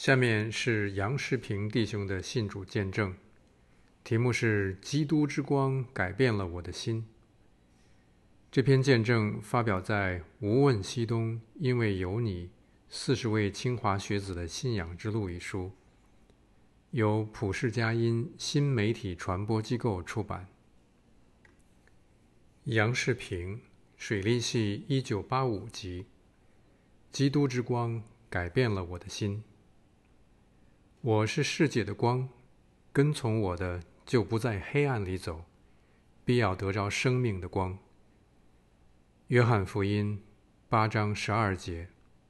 下面是杨世平弟兄的信主见证，题目是基督之光改变了我的心。这篇见证发表在《无问西东因为有你40位清华学子的信仰之路》一书，由普世佳音新媒体传播机构出版。杨世平，水利系1985级，基督之光改变了我的心。我是世界的光，跟从我的就不在黑暗里走，必要得着生命的光。约翰福音8章12节。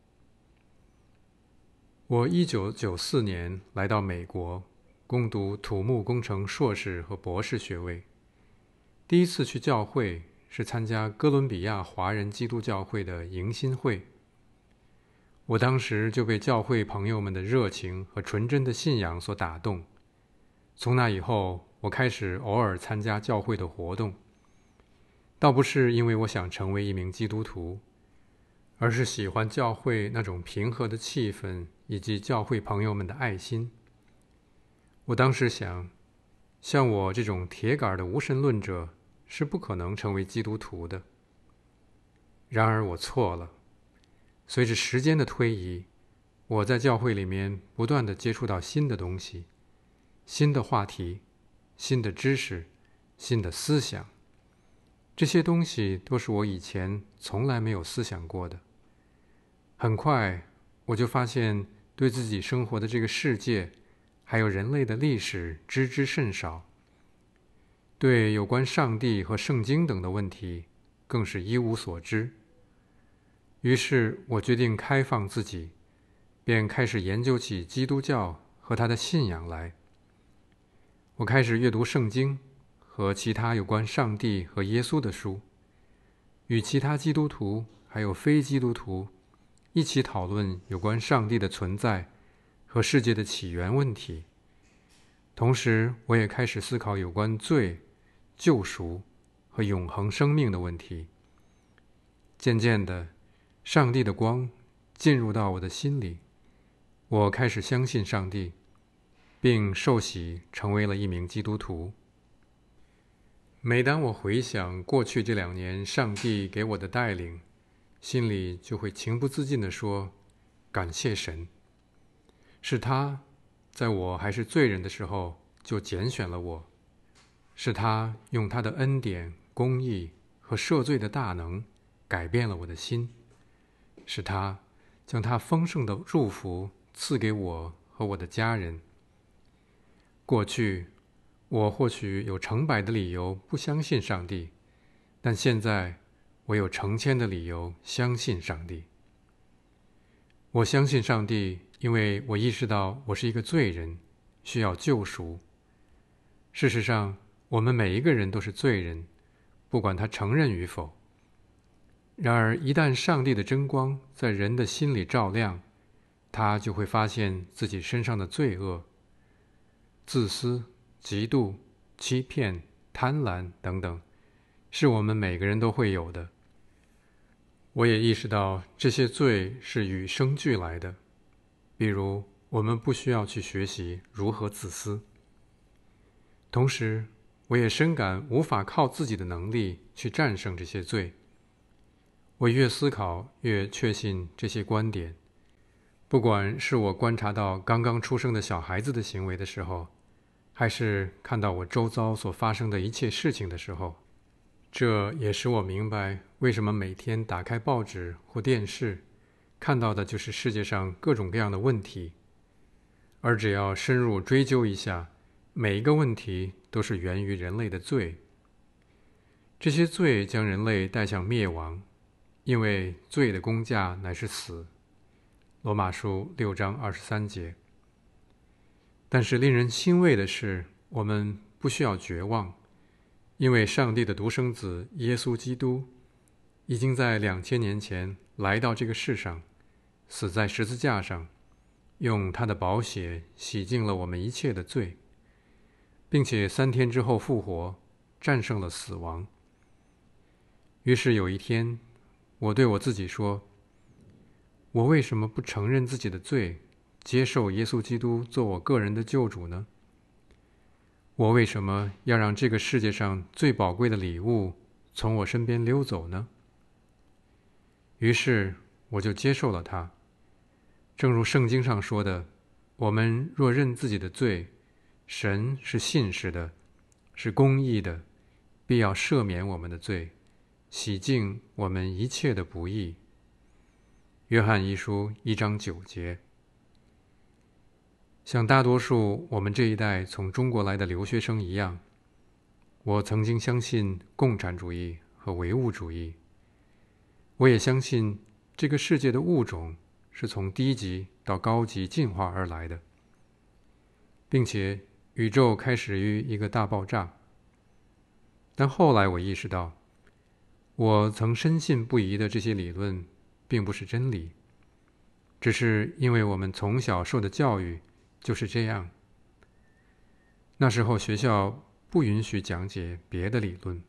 我1994年来到美国，攻读土木工程硕士和博士学位。第一次去教会是参加哥伦比亚华人基督教会的迎新会。我当时就被教会朋友们的热情和纯真的信仰所打动。从那以后，我开始偶尔参加教会的活动，倒不是因为我想成为一名基督徒，而是喜欢教会那种平和的气氛以及教会朋友们的爱心。我当时想，像我这种铁杆的无神论者是不可能成为基督徒的。然而我错了。随着时间的推移，我在教会里面不断地接触到新的东西、新的话题、新的知识、新的思想。这些东西都是我以前从来没有思想过的。很快，我就发现对自己生活的这个世界，还有人类的历史知之甚少，对有关上帝和圣经等的问题更是一无所知。于是我决定开放自己，便开始研究起基督教和他的信仰来。我开始阅读圣经和其他有关上帝和耶稣的书，与其他基督徒还有非基督徒一起讨论有关上帝的存在和世界的起源问题。同时，我也开始思考有关罪、救赎和永恒生命的问题。渐渐的，上帝的光进入到我的心里，我开始相信上帝，并受洗成为了一名基督徒。每当我回想过去这2年上帝给我的带领，心里就会情不自禁地说，感谢神，是他在我还是罪人的时候就拣选了我，是他用他的恩典、公义和赦罪的大能改变了我的心，是他将他丰盛的祝福赐给我和我的家人。过去，我或许有成百的理由不相信上帝，但现在我有成千的理由相信上帝。我相信上帝，因为我意识到我是一个罪人，需要救赎。事实上，我们每一个人都是罪人，不管他承认与否。然而，一旦上帝的真光在人的心里照亮，他就会发现自己身上的罪恶、自私、嫉妒、欺骗、贪婪等等，是我们每个人都会有的。我也意识到这些罪是与生俱来的，比如我们不需要去学习如何自私。同时，我也深感无法靠自己的能力去战胜这些罪。我越思考，越确信这些观点。不管是我观察到刚刚出生的小孩子的行为的时候，还是看到我周遭所发生的一切事情的时候，这也使我明白为什么每天打开报纸或电视，看到的就是世界上各种各样的问题。而只要深入追究一下，每一个问题都是源于人类的罪。这些罪将人类带向灭亡，因为罪的工价乃是死。罗马书6章23节。但是令人欣慰的是，我们不需要绝望，因为上帝的独生子耶稣基督已经在2000年前来到这个世上，死在十字架上，用他的宝血洗净了我们一切的罪，并且3天之后复活，战胜了死亡。于是有一天，我对我自己说，我为什么不承认自己的罪， 接受耶稣基督做我个人的救主呢？我为什么要让这个世界上最宝贵的礼物从我身边溜走呢？于是我就接受了它。正如圣经上说的，我们若认自己的罪，神是信实的，是公义的，必要赦免我们的罪，洗净我们一切的不义。约翰一书1章9节。像大多数我们这一代从中国来的留学生一样，我曾经相信共产主义和唯物主义。我也相信这个世界的物种是从低级到高级进化而来的，并且宇宙开始于一个大爆炸。但后来我意识到，我曾深信不疑的这些理论并不是真理，只是因为我们从小受的教育就是这样。那时候学校不允许讲解别的理论，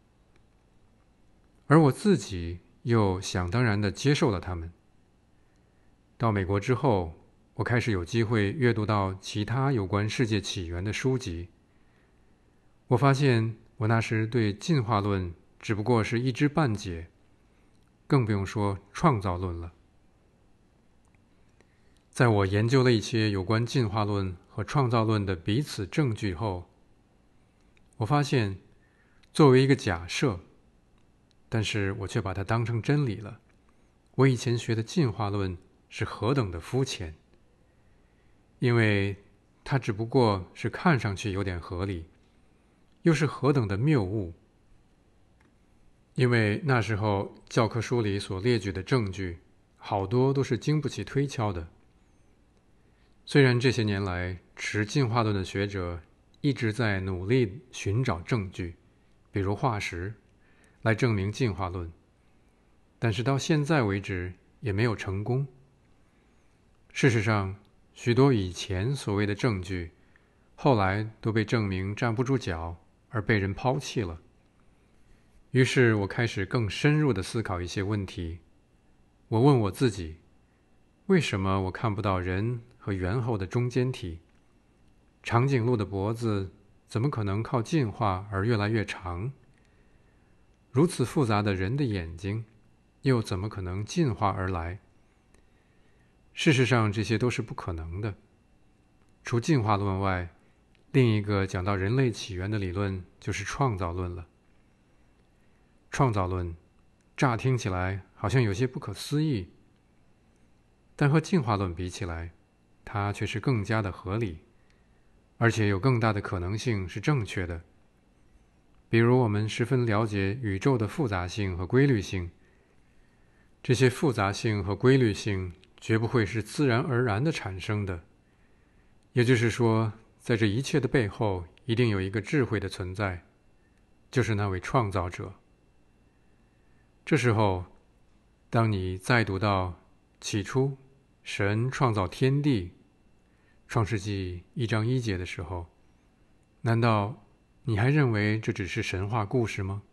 而我自己又想当然地接受了它们。到美国之后，我开始有机会阅读到其他有关世界起源的书籍。我发现我那时对进化论只不过是一知半解，更不用说创造论了。在我研究了一些有关进化论和创造论的彼此证据后，我发现作为一个假设，但是我却把它当成真理了，我以前学的进化论是何等的肤浅，因为它只不过是看上去有点合理，又是何等的谬误。因为那时候教科书里所列举的证据好多都是经不起推敲的。虽然这些年来持进化论的学者一直在努力寻找证据，比如化石，来证明进化论，但是到现在为止也没有成功。事实上，许多以前所谓的证据，后来都被证明站不住脚，而被人抛弃了。于是我开始更深入地思考一些问题。我问我自己，为什么我看不到人和猿猴的中间体？长颈鹿的脖子怎么可能靠进化而越来越长？如此复杂的人的眼睛，又怎么可能进化而来？事实上，这些都是不可能的。除进化论外，另一个讲到人类起源的理论就是创造论了。创造论乍听起来好像有些不可思议，但和进化论比起来，它却是更加的合理，而且有更大的可能性是正确的。比如我们十分了解宇宙的复杂性和规律性，这些复杂性和规律性绝不会是自然而然地产生的，也就是说，在这一切的背后一定有一个智慧的存在，就是那位创造者。这时候，当你再读到起初神创造天地，创世纪1章1节的时候，难道你还认为这只是神话故事吗？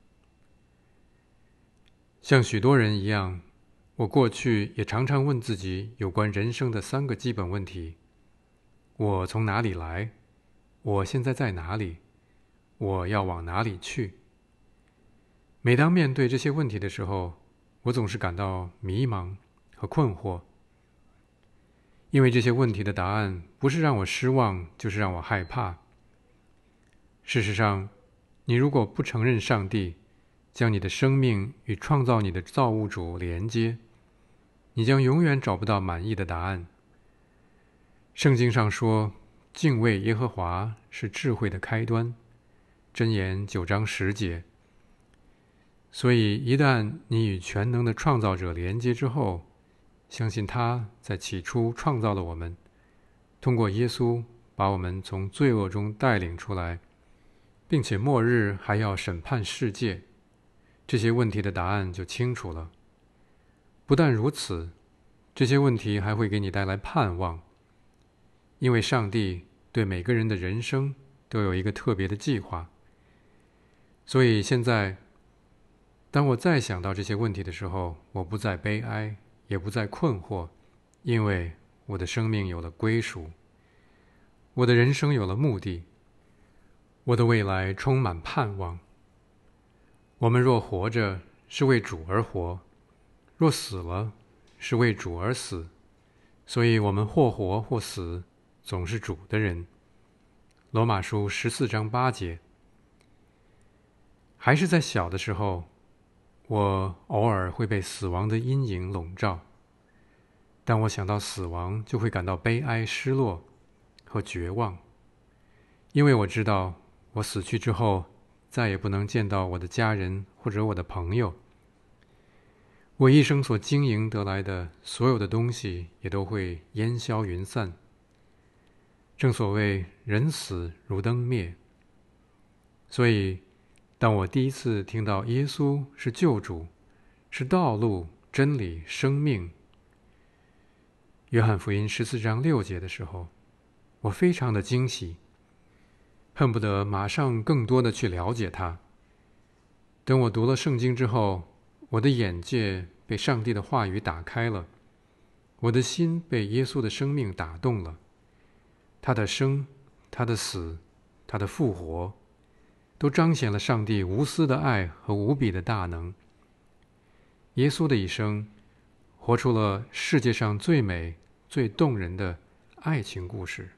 像许多人一样，我过去也常常问自己有关人生的3个基本问题：我从哪里来？我现在在哪里？我要往哪里去？每当面对这些问题的时候，我总是感到迷茫和困惑，因为这些问题的答案不是让我失望，就是让我害怕。事实上，你如果不承认上帝，将你的生命与创造你的造物主连接，你将永远找不到满意的答案。圣经上说，敬畏耶和华是智慧的开端，箴言9章10节。所以一旦你与全能的创造者连接之后，相信他在起初创造了我们，通过耶稣把我们从罪恶中带领出来，并且末日还要审判世界，这些问题的答案就清楚了。不但如此，这些问题还会给你带来盼望，因为上帝对每个人的人生都有一个特别的计划。所以现在当我再想到这些问题的时候，我不再悲哀，也不再困惑，因为我的生命有了归属，我的人生有了目的，我的未来充满盼望。我们若活着，是为主而活；若死了，是为主而死。所以我们或活或死，总是主的人。罗马书14章8节。还是在小的时候，我偶尔会被死亡的阴影笼罩。当我想到死亡，就会感到悲哀、失落和绝望，因为我知道我死去之后再也不能见到我的家人或者我的朋友。我一生所经营得来的所有的东西也都会烟消云散。正所谓人死如灯灭。所以当我第一次听到耶稣是救主，是道路、真理、生命，约翰福音14章6节的时候，我非常的惊喜，恨不得马上更多的去了解他。等我读了圣经之后，我的眼界被上帝的话语打开了，我的心被耶稣的生命打动了。他的生，他的死，他的复活，都彰显了上帝无私的爱和无比的大能。耶稣的一生活出了世界上最美、最动人的爱情故事。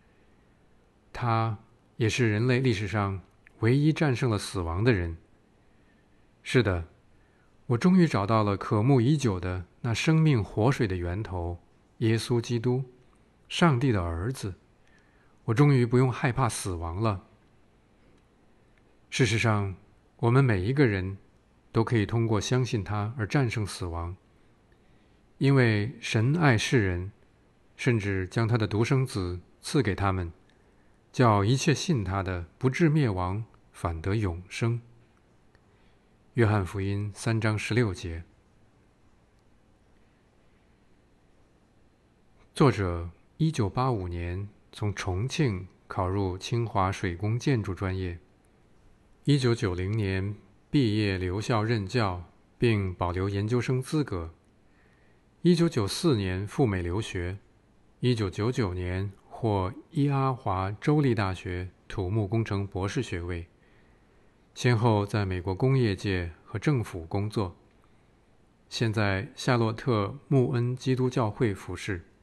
他也是人类历史上唯一战胜了死亡的人。是的，我终于找到了渴慕已久的那生命活水的源头——耶稣基督，上帝的儿子。我终于不用害怕死亡了。事实上，我们每一个人都可以通过相信他而战胜死亡，因为神爱世人，甚至将他的独生子赐给他们，叫一切信他的不至灭亡，反得永生。约翰福音3章16节。作者1985年从重庆考入清华水工建筑专业，1990年毕业留校任教，并保留研究生资格。1994年赴美留学，1999年获伊阿华州立大学土木工程博士学位，先后在美国工业界和政府工作，现在夏洛特穆恩基督教会服侍。